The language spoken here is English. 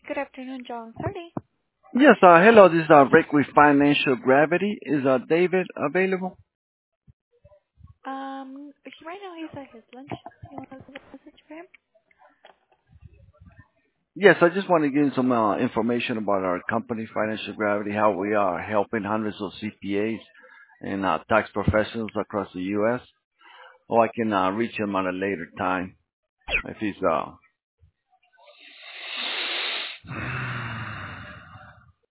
Good afternoon, John. Sorry. Yes, hello, this is Rick with Financial Gravity. Is David available? Right now he's at his lunch. You want to leave a message for him? Yes, I just want to give you some information about our company, Financial Gravity, how we are helping hundreds of CPAs and tax professionals across the U.S. Or I can reach him at a later time if he's